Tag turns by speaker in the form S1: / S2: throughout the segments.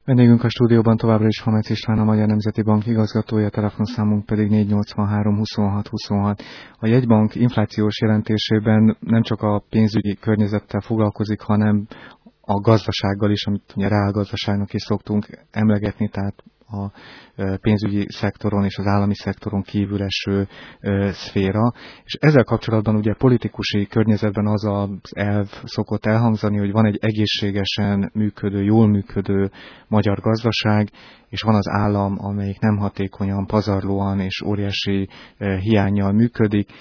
S1: Vendégünk a stúdióban továbbra is Hamecz István, a Magyar Nemzeti Bank igazgatója, telefonszámunk pedig 483 26 26. A jegybank inflációs jelentésében nem csak a pénzügyi környezettel foglalkozik, hanem a gazdasággal is, amit ugye reálgazdaságnak is szoktunk emlegetni, tehát a pénzügyi szektoron és az állami szektoron kívül eső szféra. És ezzel kapcsolatban ugye politikusi környezetben az az elv szokott elhangzani, hogy van egy egészségesen működő, jól működő magyar gazdaság, és van az állam, amelyik nem hatékonyan, pazarlóan és óriási hiánnyal működik,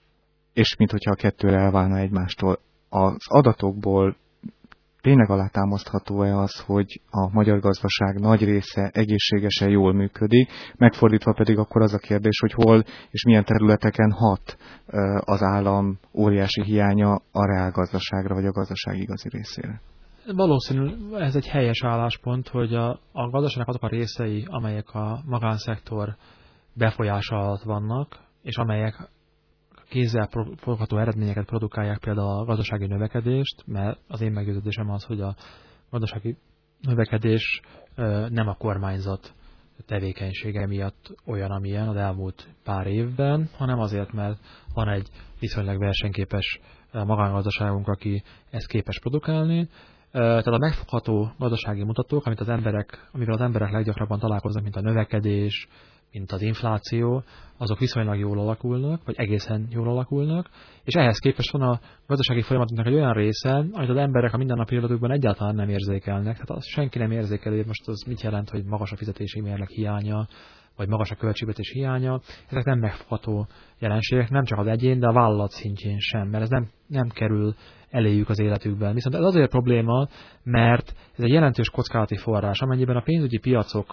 S1: és minthogyha a kettő elválna egymástól. Az adatokból tényleg alátámasztható-e az, hogy a magyar gazdaság nagy része egészségesen jól működik, megfordítva pedig akkor az a kérdés, hogy hol és milyen területeken hat az állam óriási hiánya a reálgazdaságra vagy a gazdaság igazi részére?
S2: Valószínű, ez egy helyes álláspont, hogy a gazdaságnak azok a részei, amelyek a magánszektor befolyása alatt vannak, és amelyek kézzel fogható eredményeket produkálják, például a gazdasági növekedést, mert az én meggyőződésem az, hogy a gazdasági növekedés nem a kormányzat tevékenysége miatt olyan, amilyen az elmúlt pár évben, hanem azért, mert van egy viszonylag versenyképes magángazdaságunk, aki ezt képes produkálni. Tehát a megfogható gazdasági mutatók, amivel az emberek leggyakrabban találkoznak, mint a növekedés, mint az infláció, azok viszonylag jól alakulnak, vagy egészen jól alakulnak, és ehhez képest van a gazdasági folyamatoknak egy olyan része, amit az emberek a mindennapi életükben egyáltalán nem érzékelnek. Tehát azt senki nem érzékel, hogy most az mit jelent, hogy magas a fizetési mérleg hiánya, vagy magas a költségvetés hiánya. Ezek nem megfogható jelenségek, nem csak az egyén, de a vállalat szintjén sem, mert ez nem kerül eléjük az életükben. Viszont ez azért probléma, mert ez egy jelentős kockázati forrás, amennyiben a pénzügyi piacok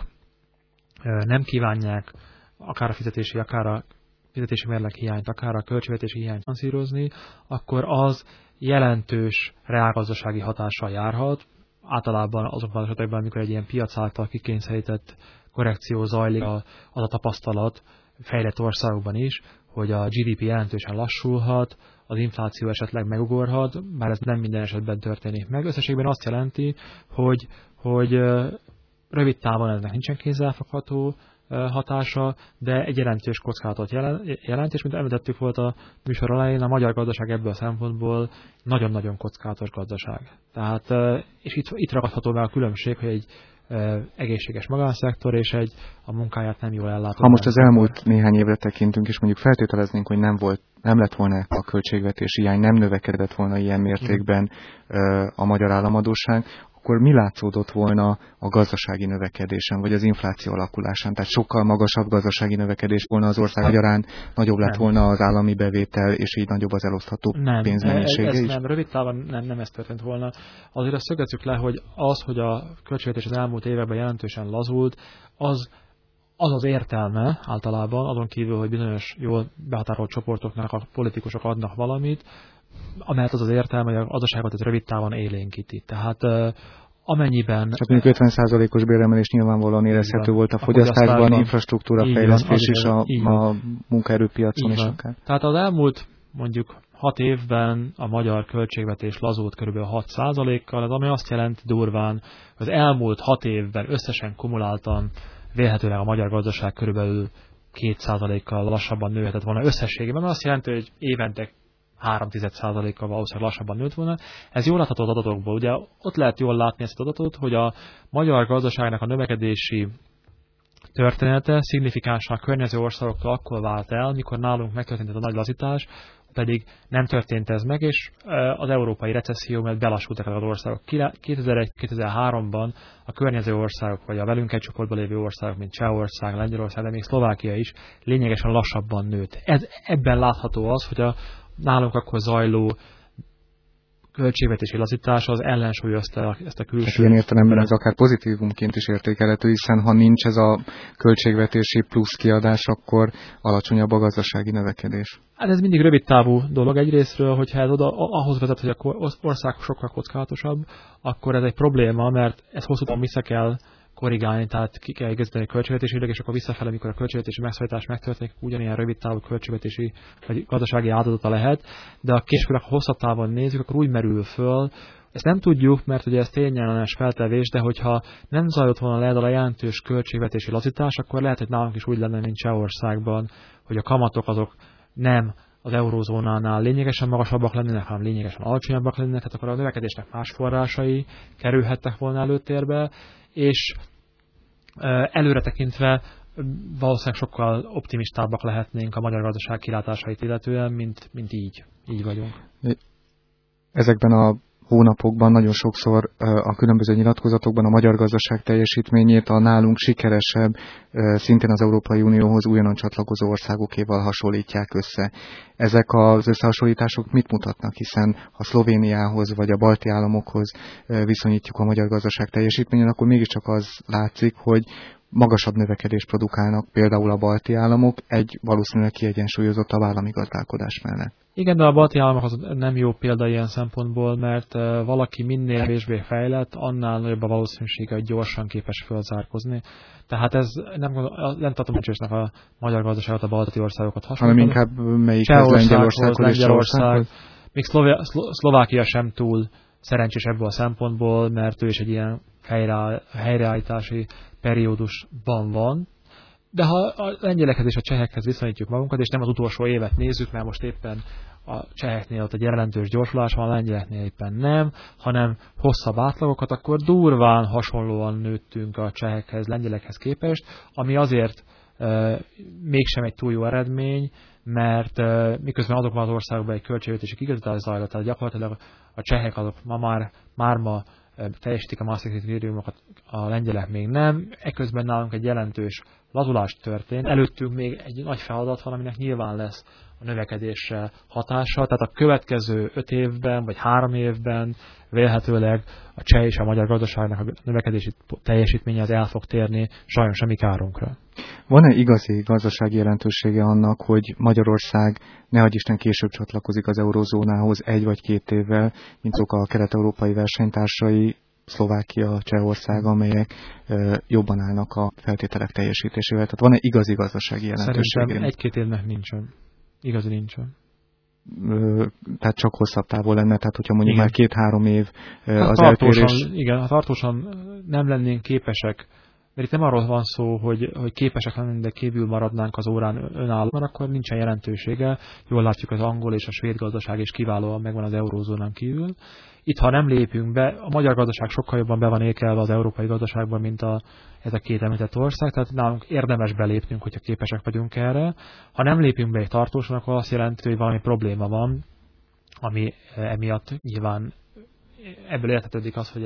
S2: nem kívánják akár a fizetési mérleg hiányt, akár a költségvetési hiányt finanszírozni, akkor az jelentős reálgazdasági hatással járhat. Általában azokban az esetekben, amikor egy ilyen piac által kikényszerített korrekció zajlik, az a tapasztalat fejlett országokban is, hogy a GDP jelentősen lassulhat, az infláció esetleg megugorhat, bár ez nem minden esetben történik meg. Összességben azt jelenti, hogy rövid távon ennek nincsen kézzelfogható hatása, de egy jelentős kockázatot jelent, és mint említettük volt a műsor elején, a magyar gazdaság ebből a szempontból nagyon-nagyon kockázatos gazdaság. Tehát, és itt ragadható meg a különbség, hogy egy egészséges magánszektor és egy a munkáját nem jól ellátó.
S1: Ha most az elmúlt néhány évre tekintünk, és mondjuk feltételeznénk, hogy nem lett volna a költségvetési hiány, nem növekedett volna ilyen mértékben a magyar államadósság, akkor mi látszódott volna a gazdasági növekedésen, vagy az infláció alakulásán? Tehát sokkal magasabb gazdasági növekedés volna az ország magyarán, nagyobb lett volna az állami bevétel, és így nagyobb az elosztható pénzmennyisége is?
S2: Nem, rövid távon nem ez történt volna. Azért azt szögezzük le, hogy hogy a költségvetés az elmúlt években jelentősen lazult, az értelme általában, azon kívül, hogy bizonyos jól behatárolt csoportoknak a politikusok adnak valamit, amelyet az értelme, hogy a gazdaságot ez rövid távon élénkíti. Tehát amennyiben...
S1: Csak mondjuk 50%-os béremelés nyilvánvalóan érezhető volt a fogyasztásban, infrastruktúra fejlesztés és a munkaerőpiacon is akár.
S2: Tehát az elmúlt mondjuk 6 évben a magyar költségvetés lazult kb. 6%-kal, ez ami azt jelenti durván, hogy az elmúlt 6 évben összesen kumuláltan vélhetőleg a magyar gazdaság körülbelül 2%-kal lassabban nőhetett volna összességében, azt jelenti, hogy évente 3,1%-kal valószínűleg lassabban nőtt volna. Ez jól látható az adatokból. Ugye ott lehet jól látni ezt az adatot, hogy a magyar gazdaságnak a növekedési története szignifikánsan a környező országokkal akkor vált el, mikor nálunk megtörtént a nagy lazítás, pedig nem történt ez meg, és az európai recesszió mellett belassultak az országok. 2001-2003-ban a környező országok, vagy a velünk egy csoportban lévő országok, mint Csehország, Lengyelország, de még Szlovákia is lényegesen lassabban nőtt. Ebben látható az, hogy nálunk akkor zajló költségvetési lazítás az ellensúlyozta ezt a külső...
S1: Ilyen értelemben ez akár pozitívumként is értékelhető, hiszen ha nincs ez a költségvetési plusz kiadás, akkor alacsonyabb a gazdasági növekedés.
S2: Hát ez mindig rövid távú dolog egyrésztről, hogyha ez ahhoz vezet, hogy az ország sokkal kockázatosabb, akkor ez egy probléma, mert ez hosszú távon vissza kell korrigálni, tehát ki kell igazítani a költségvetésileg, és akkor visszafele, mikor a költségvetési megszorítás megtörténik, ugyanilyen rövid távú költségvetési vagy gazdasági áldozata lehet, de a később, ha hosszabb távon nézzük, akkor úgy merül föl, Ezt nem tudjuk, mert ugye ez tényellenes feltevés, de hogyha nem zajlott volna le a jelentős költségvetési lazítás, akkor lehet, hogy nálunk is úgy lenne, mint Csehországban, hogy a kamatok azok nem az eurózónánál lényegesen magasabbak lennének, hanem lényegesen alacsonyabbak lennének, tehát akkor a növekedésnek más forrásai kerülhettek volna előtérbe, és előre tekintve valószínűleg sokkal optimistábbak lehetnénk a magyar gazdaság kilátásait illetően, mint így. Így vagyunk.
S1: Ezekben a hónapokban nagyon sokszor a különböző nyilatkozatokban a magyar gazdaság teljesítményét a nálunk sikeresebb, szintén az Európai Unióhoz újonnan csatlakozó országokéval hasonlítják össze. Ezek az összehasonlítások mit mutatnak, hiszen ha Szlovéniához vagy a balti államokhoz viszonyítjuk a magyar gazdaság teljesítményét, akkor mégiscsak az látszik, hogy magasabb növekedést produkálnak például a balti államok egy valószínűleg kiegyensúlyozottabb állami gazdálkodás mellett.
S2: Igen, de a balti államok az nem jó példa ilyen szempontból, mert valaki minél kevésbé fejlett, annál nagyobb a valószínűsége, hogy gyorsan képes fölzárkozni. Tehát ez nem tartom mencsésnek a magyar gazdaságot, a balti országokat hasonlítani.
S1: Hanem inkább melyikhez, Lengyelországhoz és Csehországhoz?
S2: Még Szlovákia sem túl szerencsés ebből a szempontból, mert ő is egy ilyen helyreállítási periódusban van. De ha a lengyelekhez és a csehekhez viszonyítjuk magunkat, és nem az utolsó évet nézzük, mert most éppen a cseheknél ott egy jelentős gyorsulás van, a lengyeleknél éppen nem, hanem hosszabb átlagokat, akkor durván hasonlóan nőttünk a csehekhez, lengyelekhez képest, ami azért mégsem egy túl jó eredmény, mert miközben azokban az országokban egy költségvetési igazítás zajlott, tehát gyakorlatilag a csehek azok ma teljesítik a Maastrichti kritériumokat, a lengyelek még nem. Eközben nálunk egy jelentős lazulás történt. Előttünk még egy nagy feladat van, aminek nyilván lesz a növekedésre hatása. Tehát a következő 5 évben, vagy 3 évben vélhetőleg a cseh és a magyar gazdaságnak a növekedési teljesítménye az el fog térni sajnos a mi kárunkra.
S1: Van-e igazi gazdasági jelentősége annak, hogy Magyarország nehogy Isten később csatlakozik az eurózónához 1 vagy 2 évvel, mint azok a kelet-európai versenytársai, Szlovákia, Csehország, amelyek jobban állnak a feltételek teljesítésével? Tehát van-e igazi gazdasági jelentősége?
S2: Szerintem 1-2 évnek nincsen. Igazi nincsen.
S1: Tehát csak hosszabb távol lenne, tehát hogyha mondjuk
S2: igen.
S1: Már 2-3 év az eltérés.
S2: Igen, ha tartósan nem lennénk képesek, mert itt nem arról van szó, hogy képesek lennénk, de kívül maradnánk az órán önállóan, akkor nincsen jelentősége. Jól látjuk, az angol és a svéd gazdaság is kiválóan megvan az eurózónán kívül. Itt, ha nem lépünk be, a magyar gazdaság sokkal jobban be van ékelve az európai gazdaságban, mint ez a 2 említett ország, tehát nálunk érdemes belépnünk, hogyha képesek vagyunk erre. Ha nem lépünk be egy tartósan, akkor azt jelenti, hogy valami probléma van, ami emiatt nyilván ebből értetődik az, hogy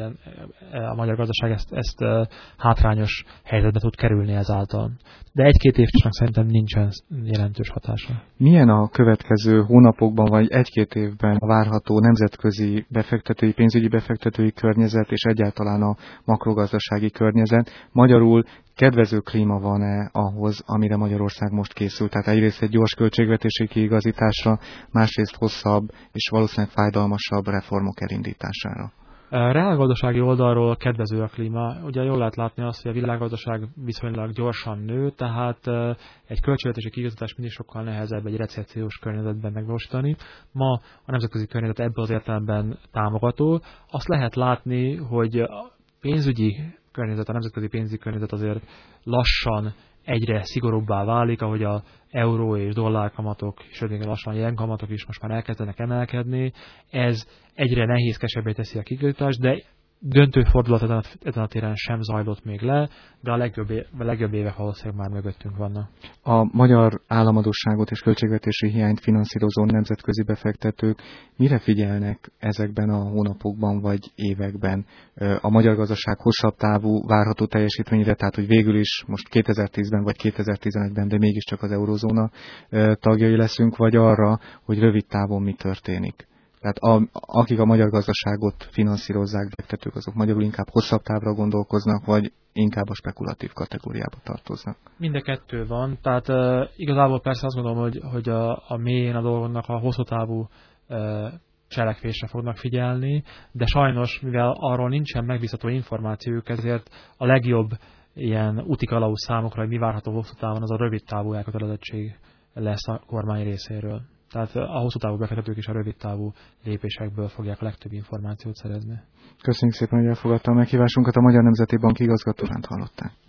S2: a magyar gazdaság ezt hátrányos helyzetbe tud kerülni ezáltal. De 1-2 évnek szerintem nincsen jelentős hatása.
S1: Milyen a következő hónapokban vagy 1-2 évben a várható nemzetközi befektetői, pénzügyi befektetői környezet és egyáltalán a makrogazdasági környezet? Magyarul kedvező klíma van-e ahhoz, amire Magyarország most készül? Tehát egyrészt egy gyors költségvetési kiigazításra, másrészt hosszabb és valószínűleg fájdalmasabb reformok elindítására.
S2: Reálgazdasági oldalról kedvező a klíma. Ugye jól lehet látni azt, hogy a világgazdaság viszonylag gyorsan nő, tehát egy költségvetési kiigazítás mindig sokkal nehezebb egy recessziós környezetben megvalósítani. Ma a nemzetközi környezet ebből az értelemben támogató. Azt lehet látni, hogy a pénzügyi környezet, a nemzetközi pénzügyi környezet azért lassan egyre szigorúbbá válik, ahogy a euró és dollár kamatok, sőt lassan a jen kamatok is most már elkezdenek emelkedni. Ez egyre nehézkesebbé teszi a kiigazítást, de döntő fordulat ezen a téren sem zajlott még le, de a legjobb évek valószínűleg már mögöttünk vannak.
S1: A magyar államadósságot és költségvetési hiányt finanszírozó nemzetközi befektetők mire figyelnek ezekben a hónapokban vagy években? A magyar gazdaság hosszabb távú várható teljesítményre, tehát hogy végül is most 2010-ben vagy 2011-ben, de mégiscsak az eurózóna tagjai leszünk, vagy arra, hogy rövid távon mi történik? Tehát akik a magyar gazdaságot finanszírozzák, befektetők, azok magyarul inkább hosszabb távra gondolkoznak, vagy inkább a spekulatív kategóriába tartoznak?
S2: Mind a kettő van. Tehát igazából persze azt gondolom, hogy a mélyén a dolgoknak a hosszú távú cselekvésre fognak figyelni, de sajnos, mivel arról nincsen megbízható információjuk, ezért a legjobb ilyen útikalauz számokra, hogy mi várható hosszú távon, az a rövid távú elkötelezettség lesz a kormány részéről. Tehát a hosszú távú befektetők és a rövid távú lépésekből fogják a legtöbb információt szerezni.
S1: Köszönjük szépen, hogy elfogadta a meghívásunkat. A Magyar Nemzeti Bank igazgatóját hallották.